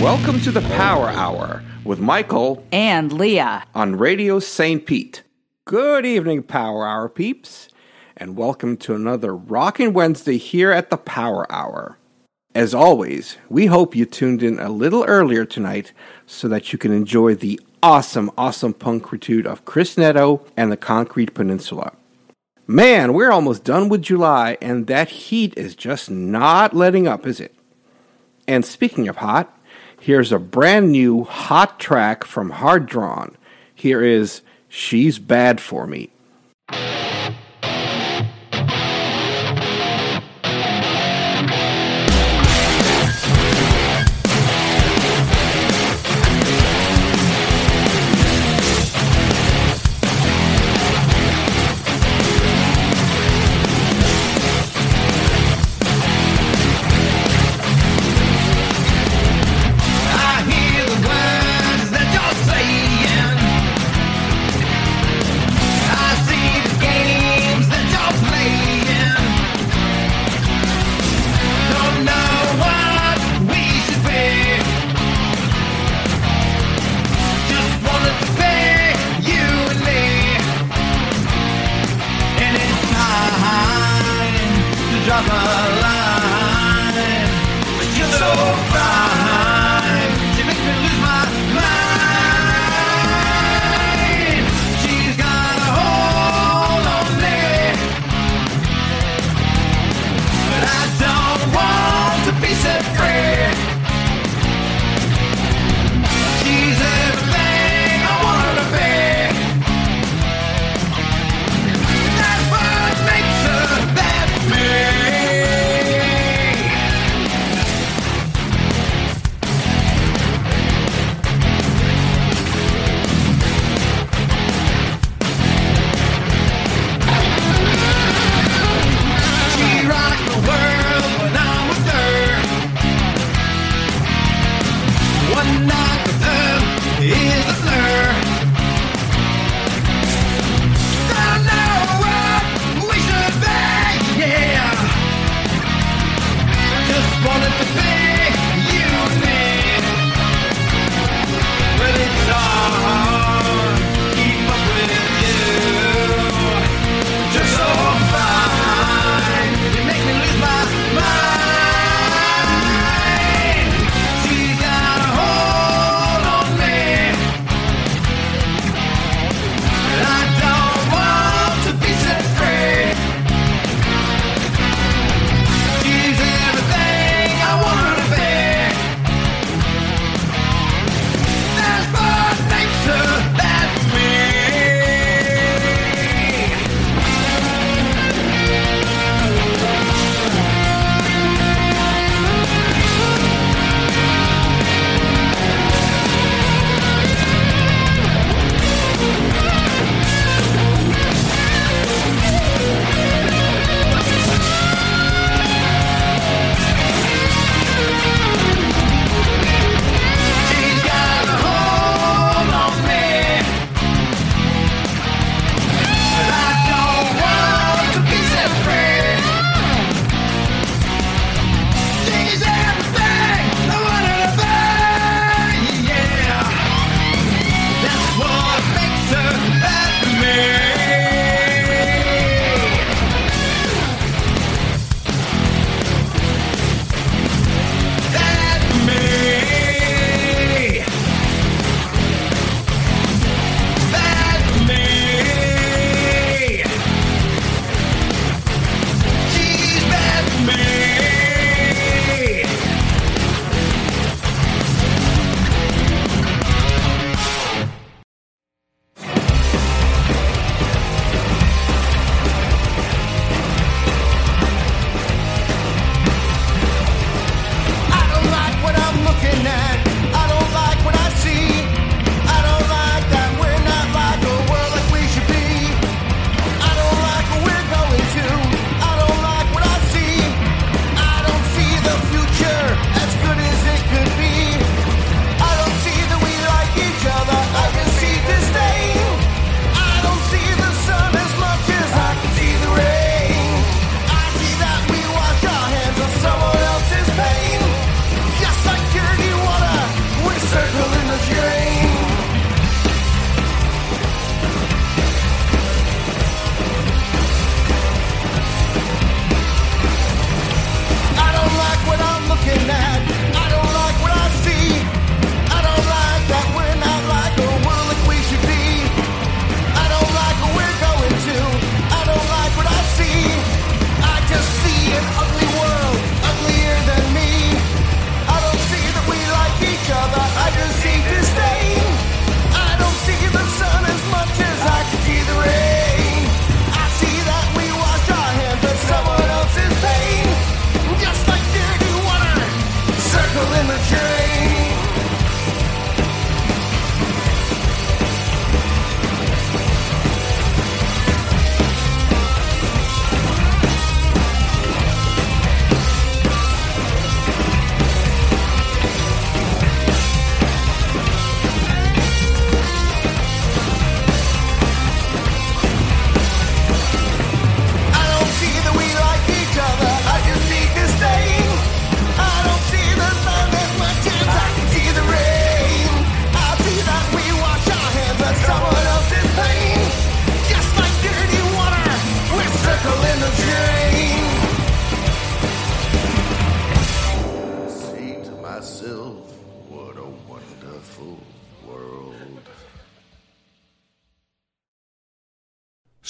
Welcome to the Power Hour with Michael and Leah on Radio St. Pete. Good evening, Power Hour peeps, and welcome to another Rockin' Wednesday here at the Power Hour. As always, we hope you tuned in a little earlier tonight so that you can enjoy the awesome punkritude of Chris Neto and the Concrete Peninsula. Man, we're almost done with July, and that heat is just not letting up, is it? And speaking of hot, here's a brand new hot track from Hard Drawn. Here is She's Bad For Me.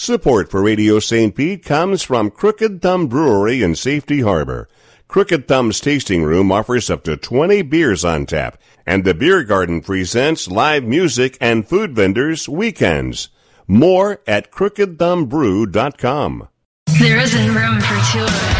Support for Radio St. Pete comes from Crooked Thumb Brewery in Safety Harbor. Crooked Thumb's tasting room offers up to 20 beers on tap, and the Beer Garden presents live music and food vendors weekends. More at crookedthumbrew.com. There isn't room for two of us.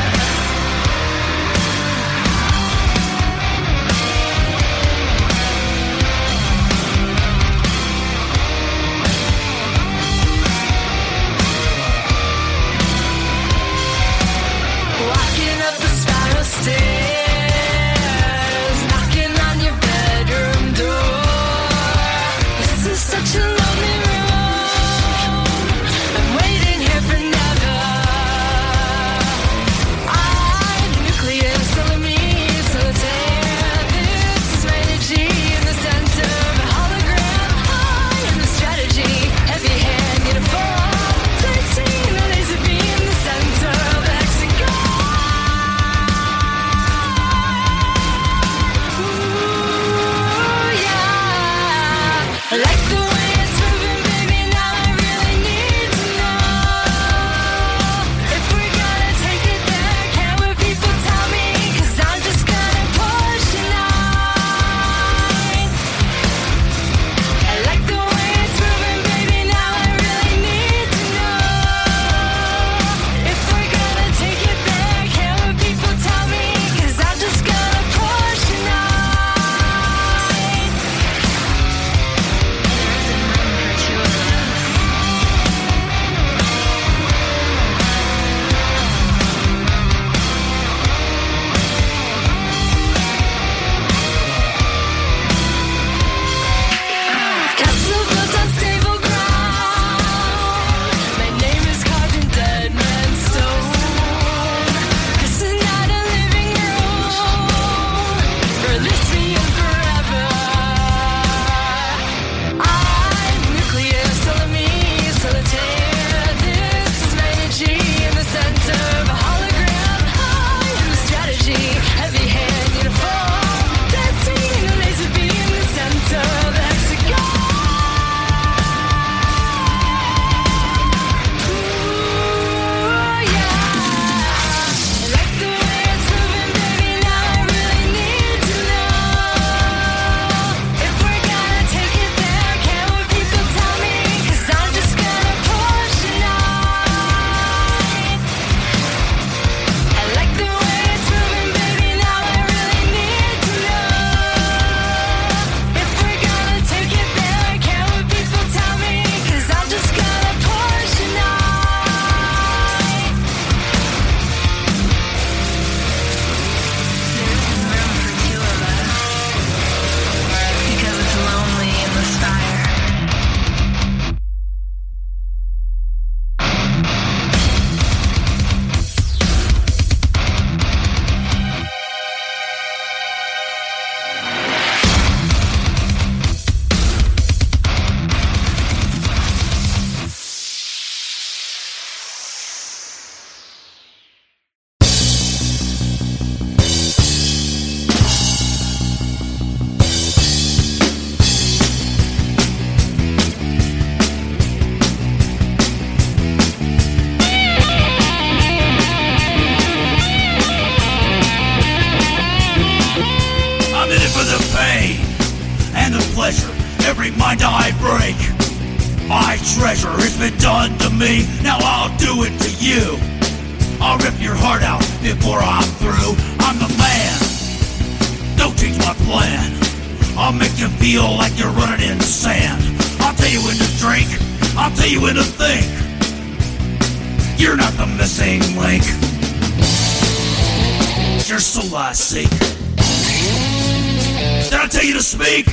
Did I tell you to speak?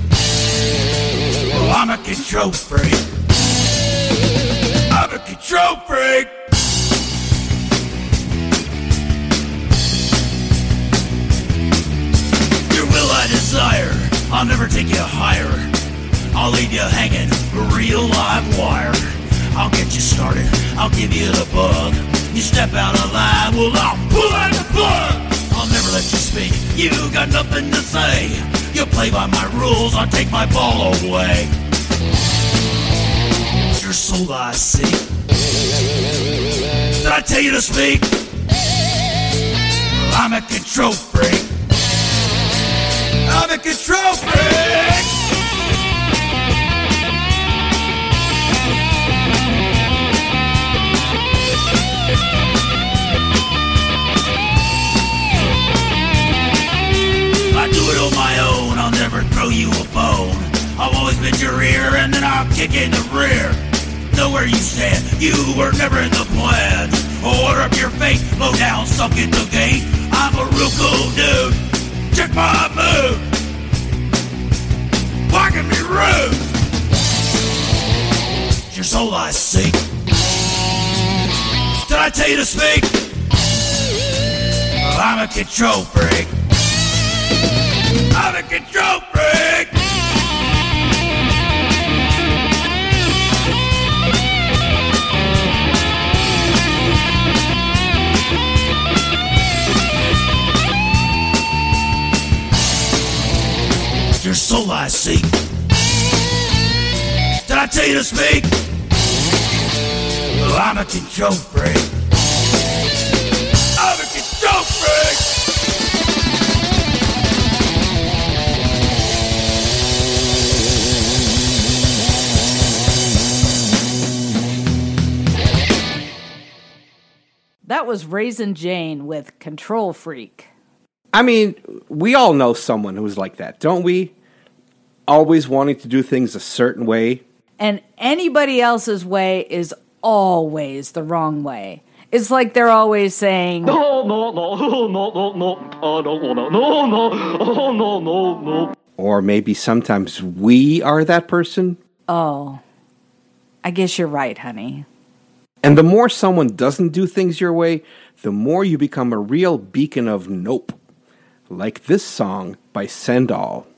Oh, I'm a control freak. I'm a control freak. Your will I desire. I'll never take you higher. I'll leave you hanging a real live wire. I'll get you started. I'll give you the bug. You step out of line, well, I'll pull out the plug. I'll never let you speak. You got nothing to say. You play by my rules. I'll take my ball away. You're soul I seek. Did I tell you to speak? I'm a control freak. I'm a control freak. I do it on my own, I'll never throw you a bone. I've always been your ear and then I'll kick in the rear. Know where you stand, you were never in the plan. Order up your fate, low down, sunk in the gate. I'm a real cool dude, check my mood. Why can be rude? Your soul I seek. Did I tell you to speak? Well, I'm a control freak. I'm a control freak. Your soul I seek. Did I tell you to speak? Well, I'm a control freak. I'm a control freak. That was Raisin Jane with Control Freak. I mean, we all know someone who's like that, don't we? Always wanting to do things a certain way. And anybody else's way is always the wrong way. It's like they're always saying, No, no, no, no, no, no, I don't wanna, no, no, oh, no, no, no. Or maybe sometimes we are that person. oh, I guess you're right, honey. And the more someone doesn't do things your way, the more you become a real beacon of nope. Like this song by Sendall.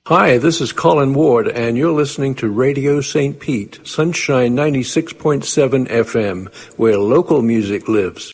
Hi, this is Colin Ward, and you're listening to Radio St. Pete, Sunshine 96.7 FM, where local music lives.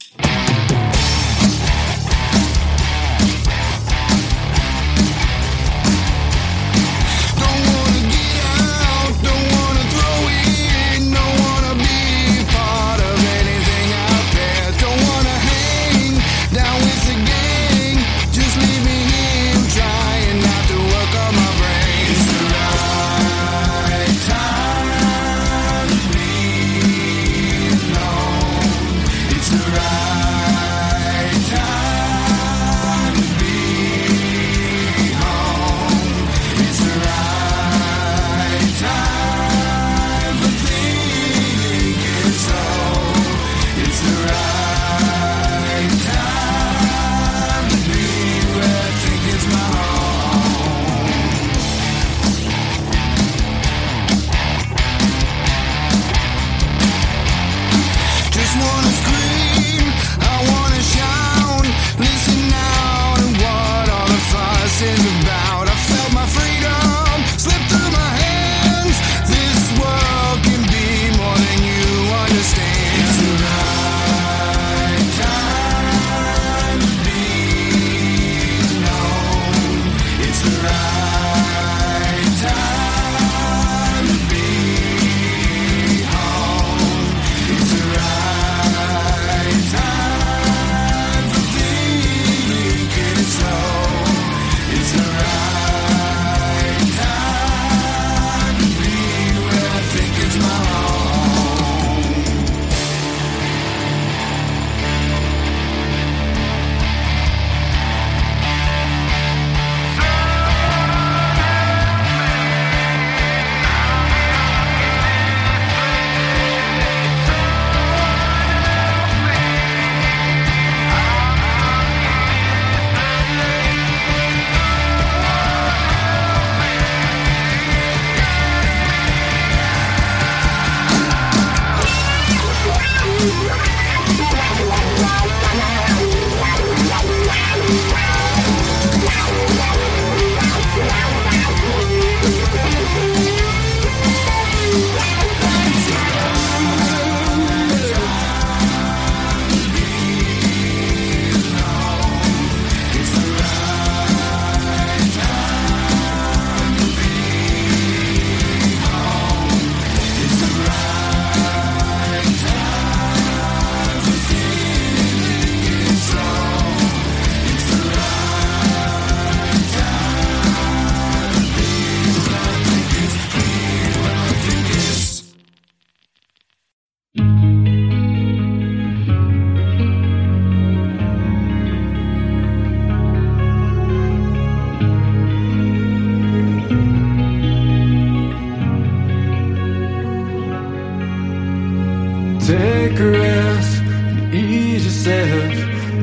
Take a rest, ease yourself.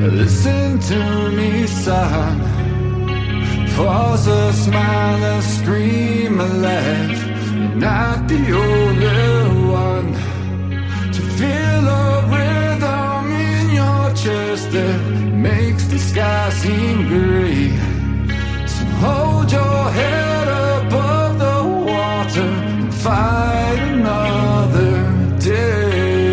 Listen to me, son. Pause a smile, a scream, a laugh. You're not the only one to feel a rhythm in your chest that makes the sky seem gray. So hold your head above the water and fight another day.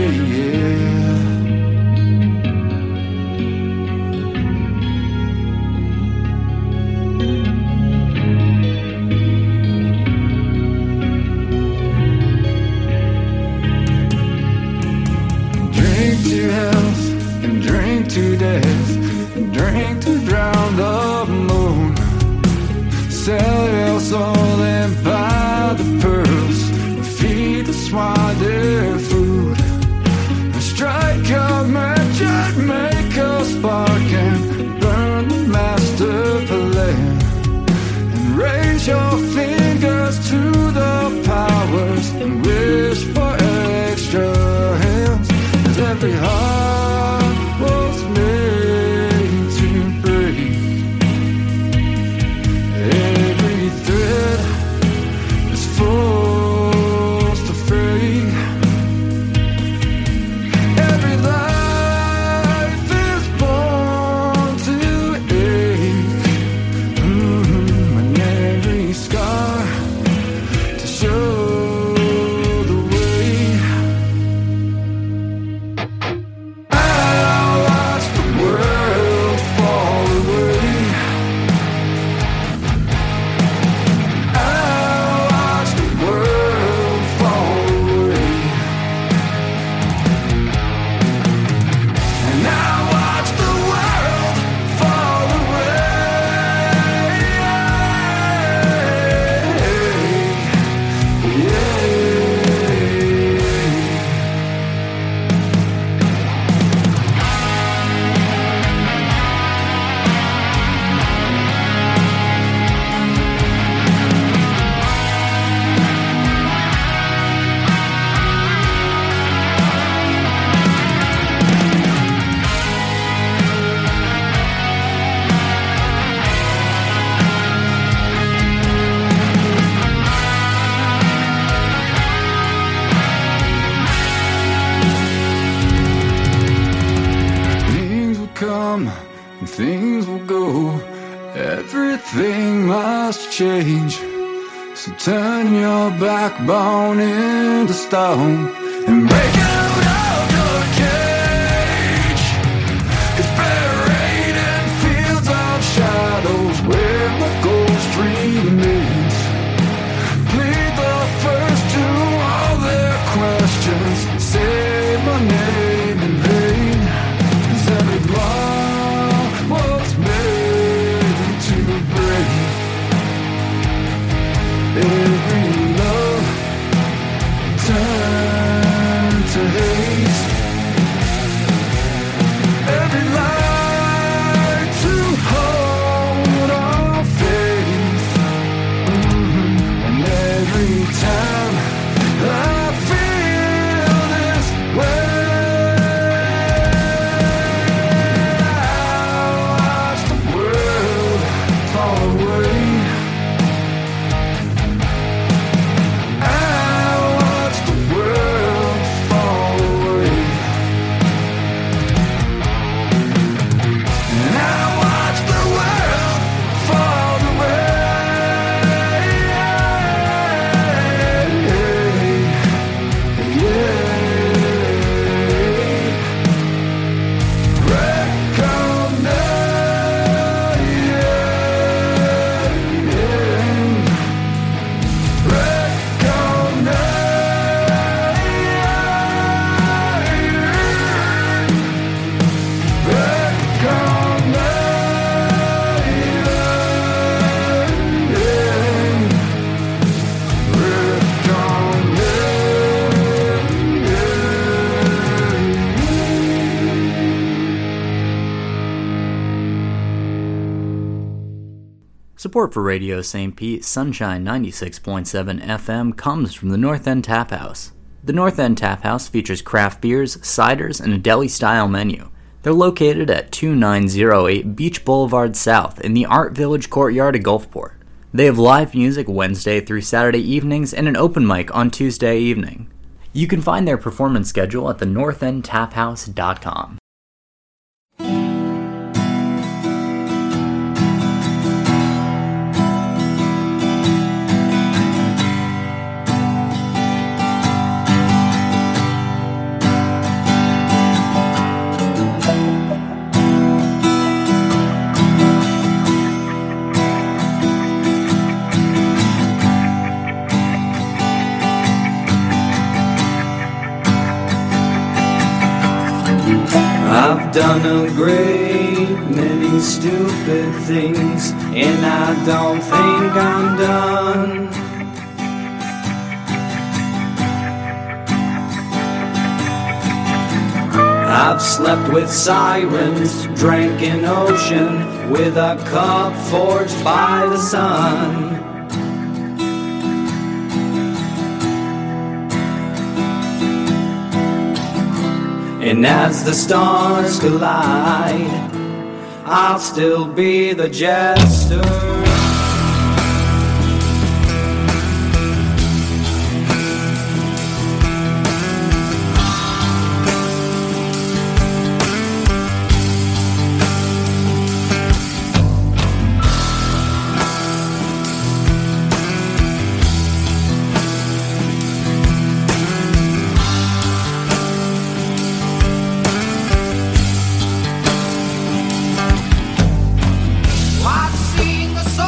To health and drink to death and drink to drown the moon. Sell your soul and buy the pearls, feed the swine their food. And strike a match and make a spark and burn the master plan. And raise your fingers to the powers and wish for extra hands. Every heart was made to break. Every thread is forced to fade. Every life is born to ache. And every Everything must change. So turn your backbone into stone and break out of your cage. 'Cause buried in fields of shadows where the ghost remains, plead the first to all their questions. Say my name in vain. 'Cause every law was made to break. Every love turned to hate. Every lie to hold our faith. And every time I feel this way, I watch the world fall away. Support for Radio St. Pete, Sunshine 96.7 FM comes from the North End Tap House. The North End Tap House features craft beers, ciders, and a deli-style menu. They're located at 2908 Beach Boulevard South in the Art Village courtyard of Gulfport. They have live music Wednesday through Saturday evenings and an open mic on Tuesday evening. You can find their performance schedule at thenorthendtaphouse.com. I've done a great many stupid things, and I don't think I'm done. I've slept with sirens, drank an ocean with a cup forged by the sun. And as the stars collide, I'll still be the jester. I've seen the sun.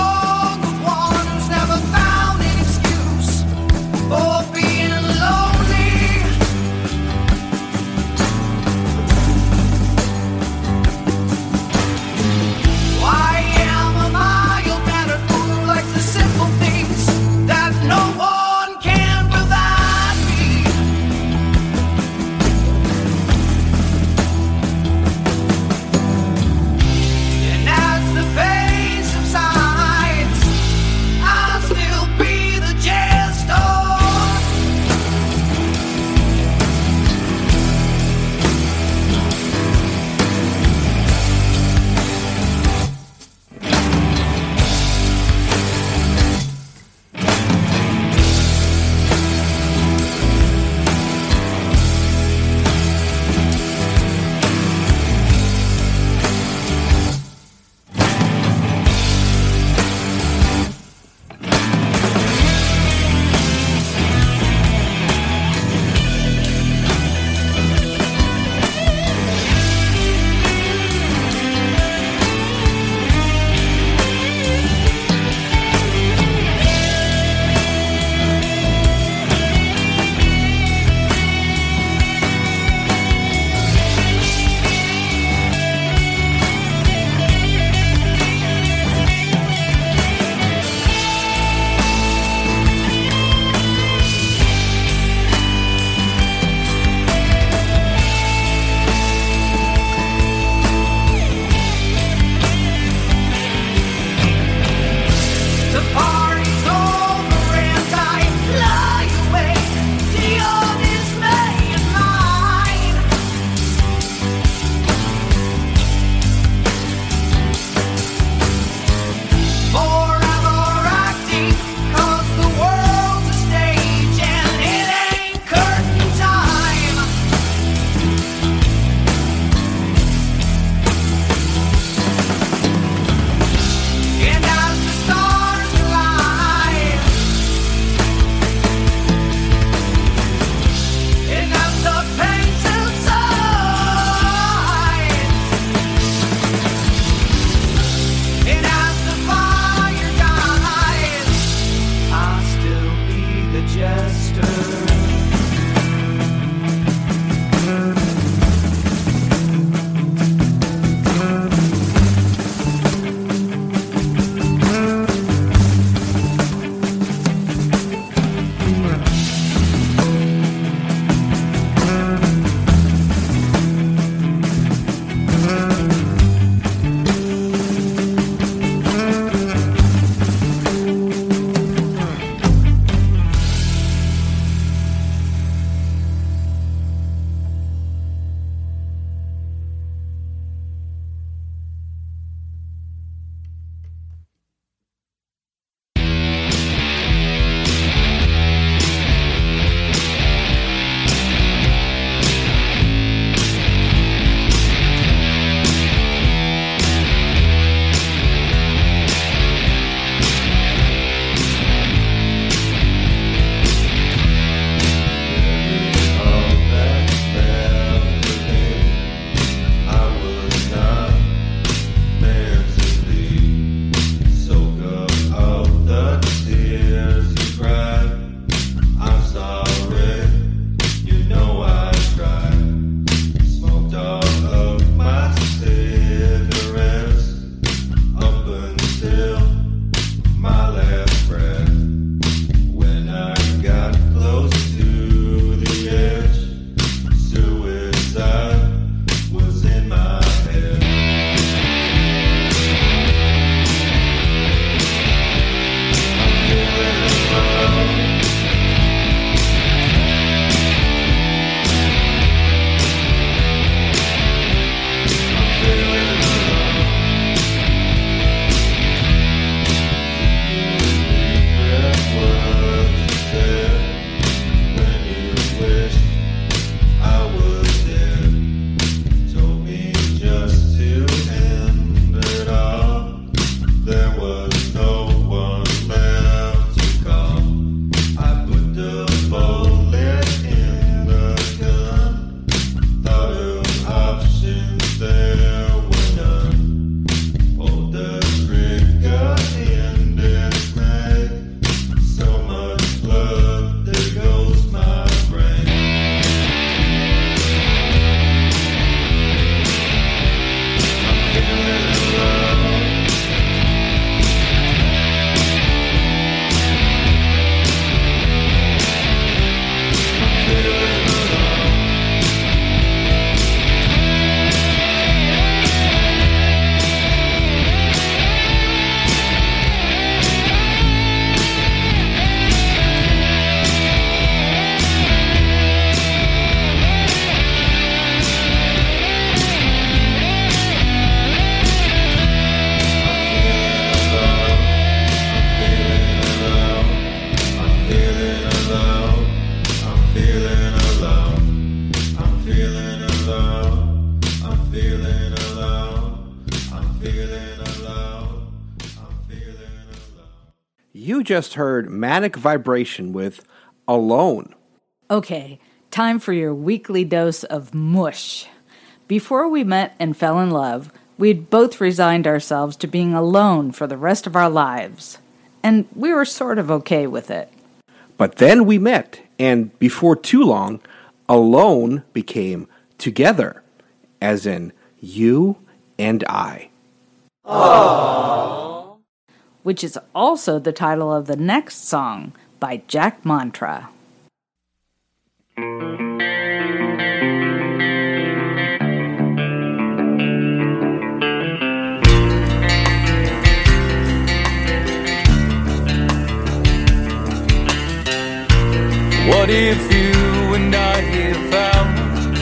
You just heard Manic Vibration with Alone. Okay, time for your weekly dose of mush. Before we met and fell in love, we'd both resigned ourselves to being alone for the rest of our lives. And we were sort of okay with it. But then we met, and before too long, alone became together, as in you and I. Aww. Which is also the title of the next song by Jack Mantra. What if you and I have found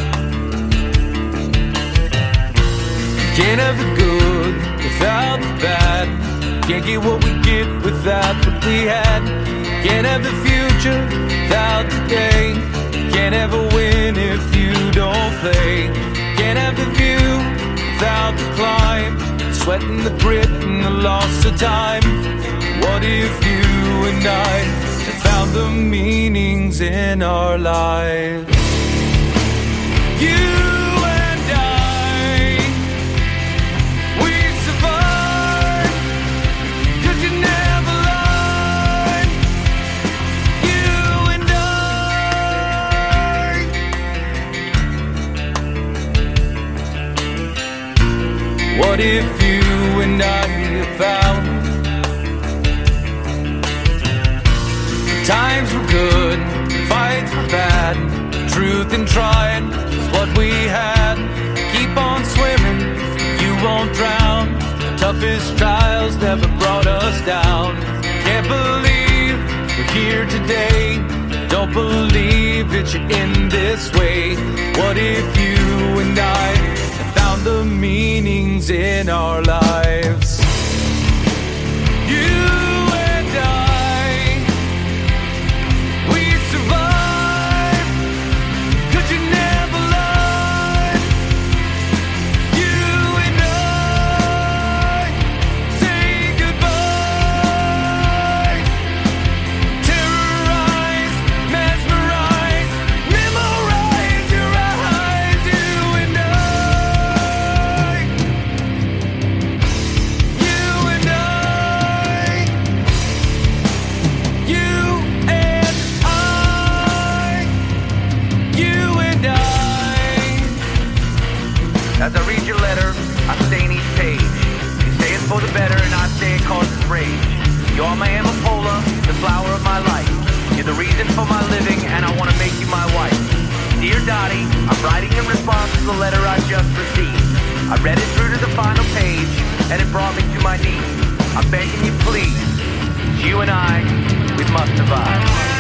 can't have the good without the bad? Can't get what we get without what we had. Can't have the future without today. Can't ever win if you don't play. Can't have the view without the climb. Sweating the grit and the loss of time. What if you and I have found the meanings in our lives? You What if you and I have found times were good, fights were bad, truth and trying is what we had. Keep on swimming, you won't drown. Toughest trials never brought us down. Can't believe we're here today. Don't believe that you're in this way. What if you and I found the meanings in our lives? You and I, we survived, 'cause you never lied. You and I say goodbye. Terrorize, mesmerize, memorize your eyes. You and I. As I read your letter, I stain each page. You say it's for the better and I say it causes rage. You are my amapola, the flower of my life. You're the reason for my living and I want to make you my wife. Dear Dottie, I'm writing in response to the letter I just received. I read it through to the final page and it brought me to my knees. I'm begging you please, you and I, we must survive.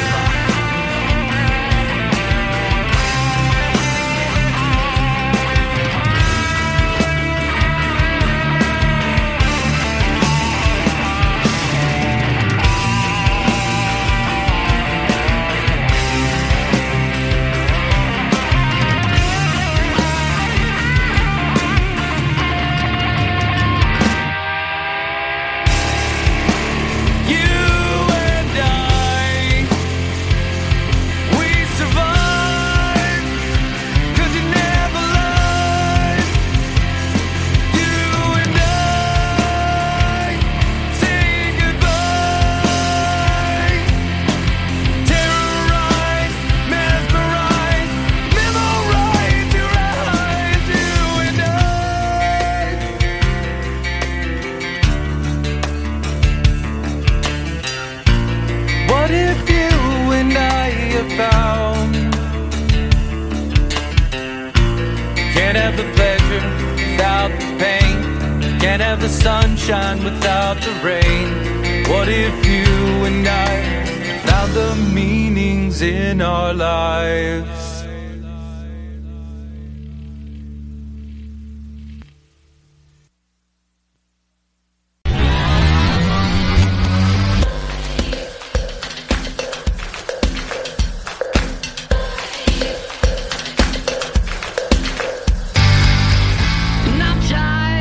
Can't have the pleasure without the pain. Can't have the sunshine without the rain. What if you and I found the meanings in our lives? I'm tired.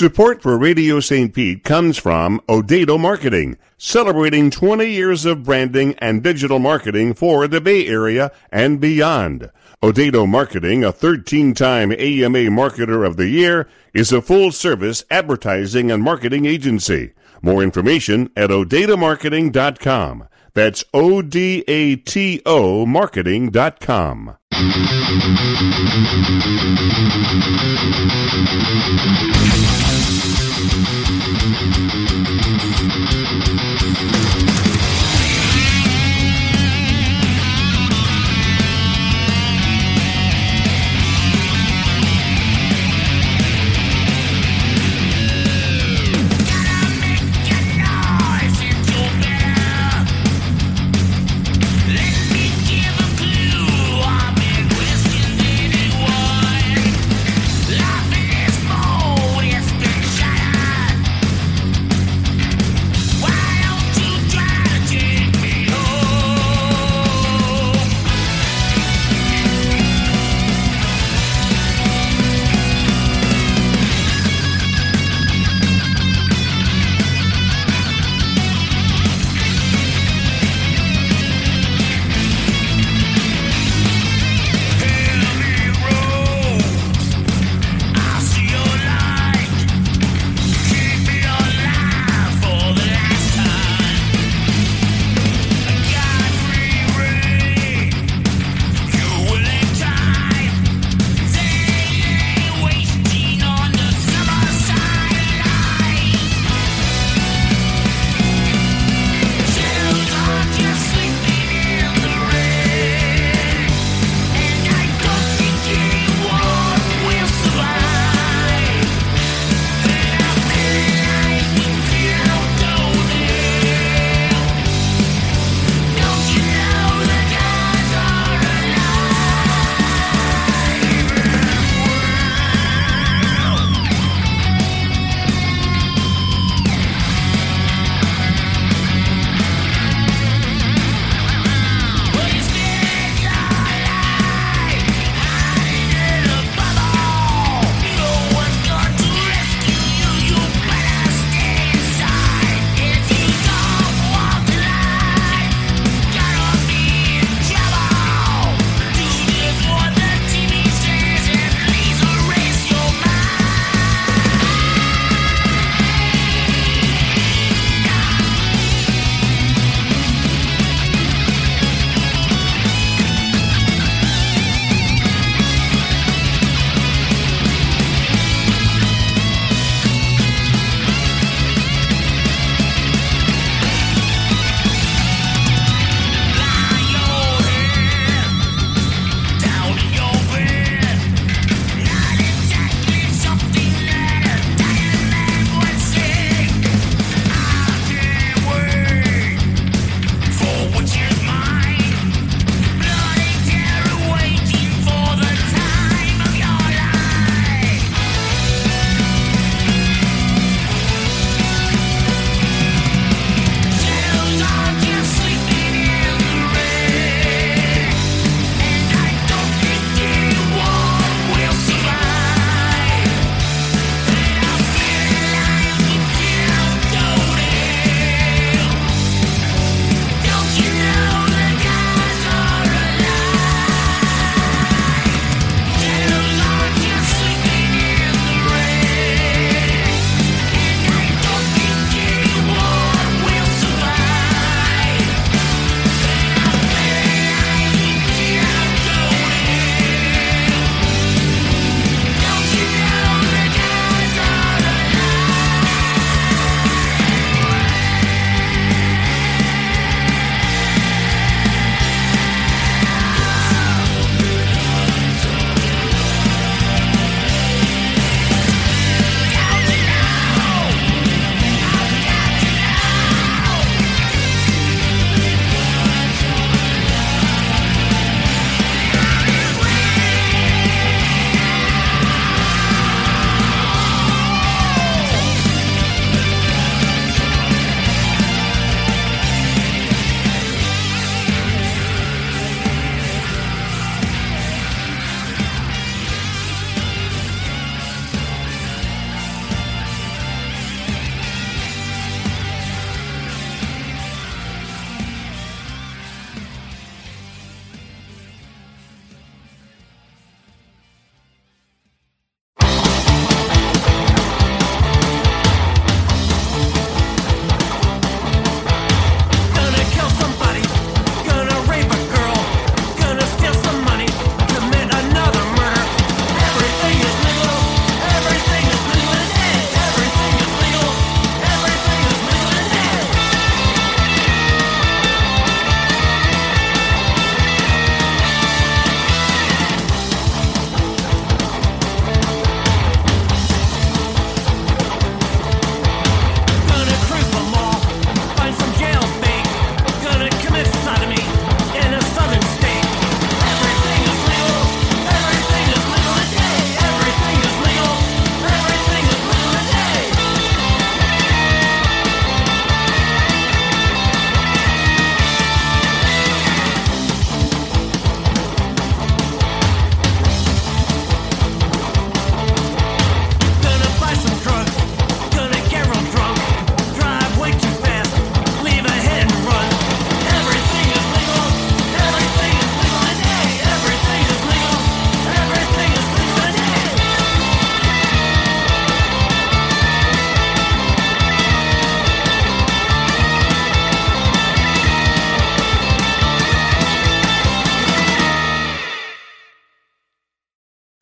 Support for Radio St. Pete comes from Odato Marketing, celebrating 20 years of branding and digital marketing for the Bay Area and beyond. Odato Marketing, a 13-time AMA Marketer of the Year, is a full-service advertising and marketing agency. More information at odatomarketing.com. That's ODATO marketing.com.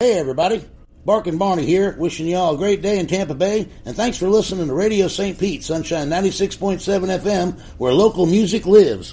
Hey, everybody. Barkin' Barney here, wishing you all a great day in Tampa Bay, and thanks for listening to Radio St. Pete, Sunshine 96.7 FM, where local music lives.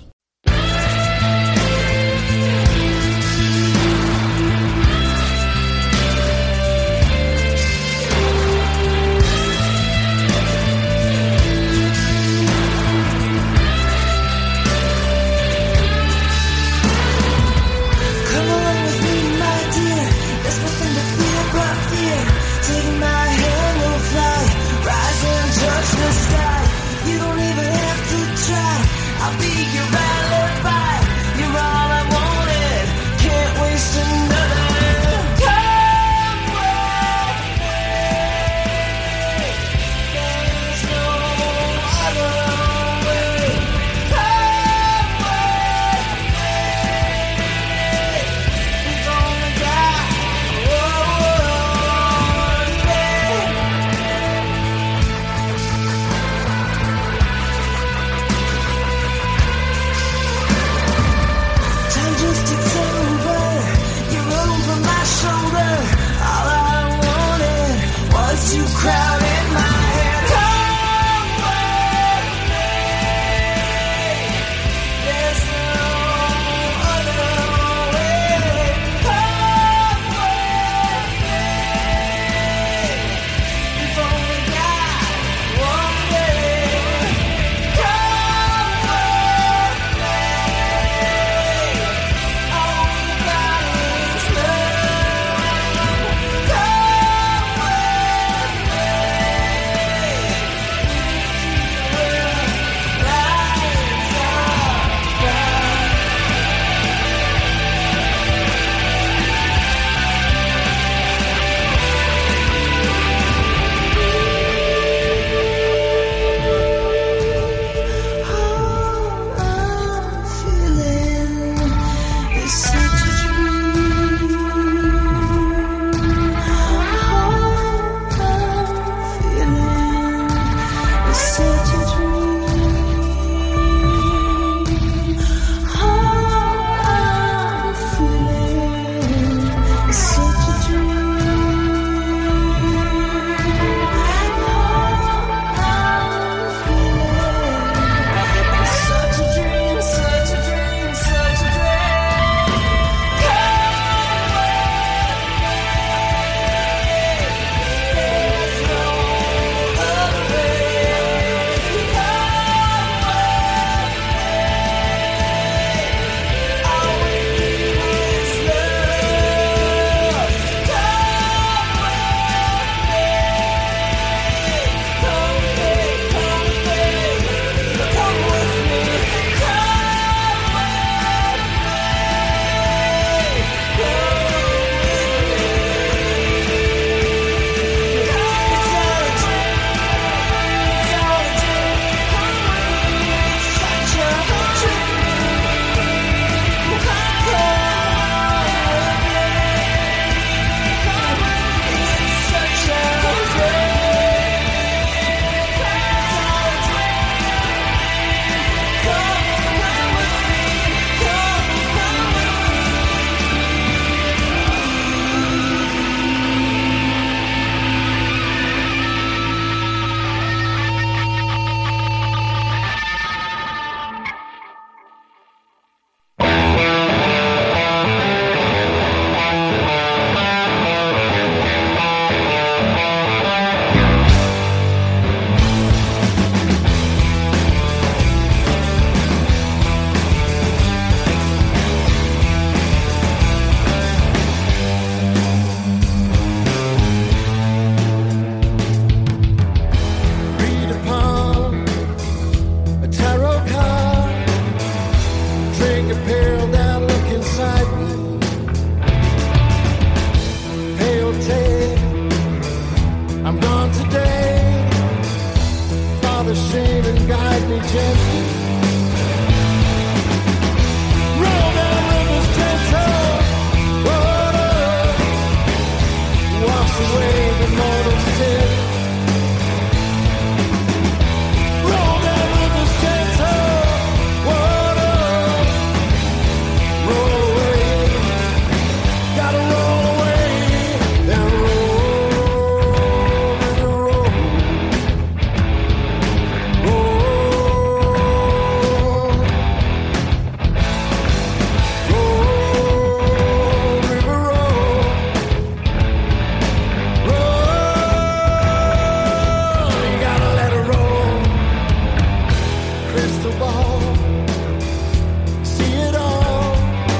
crystal ball, see it all.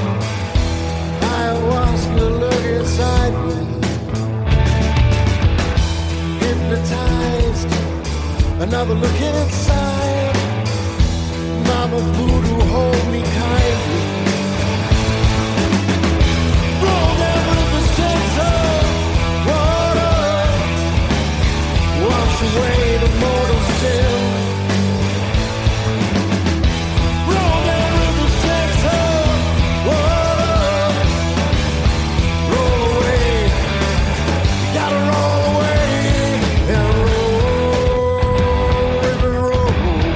Ayahuasca, look inside me. Hypnotized, another look inside. Mama Voodoo, hold me kindly. Roll down with the center, water, wash away the mortal sin. Roll down with the center, water, roll away. You gotta roll away and roll, river roll.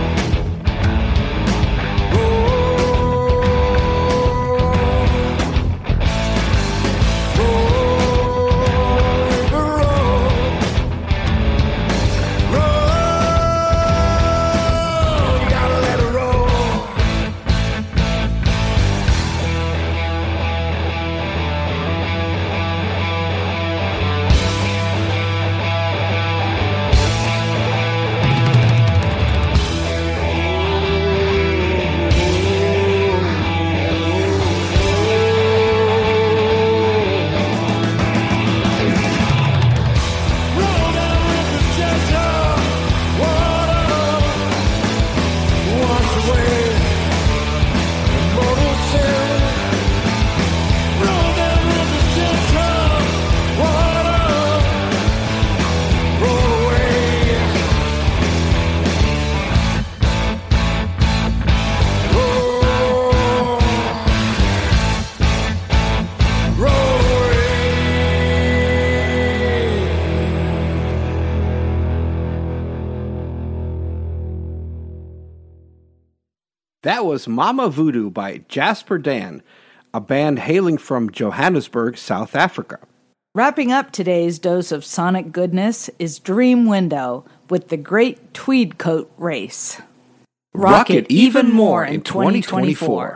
That was Mama Voodoo by Jasper Dan, a band hailing from Johannesburg, South Africa. Wrapping up today's dose of sonic goodness is Dream Window with the Great Tweed Coat Race. Rock it even more in 2024.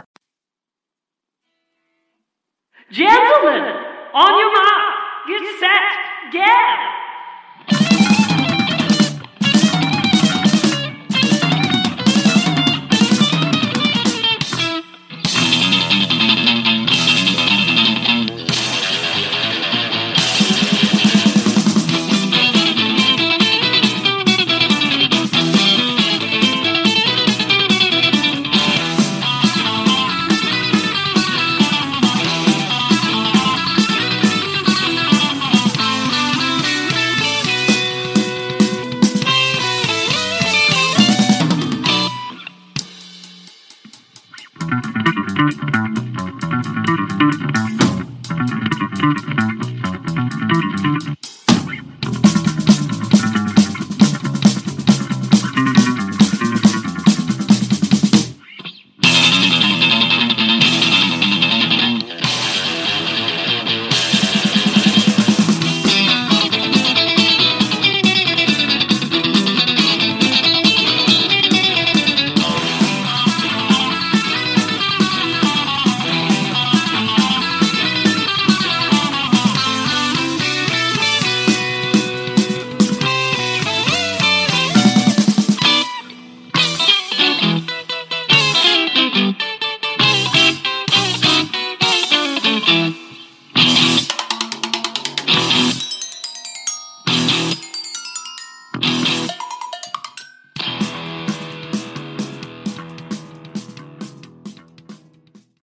Gentlemen, on your mark, get set, gab.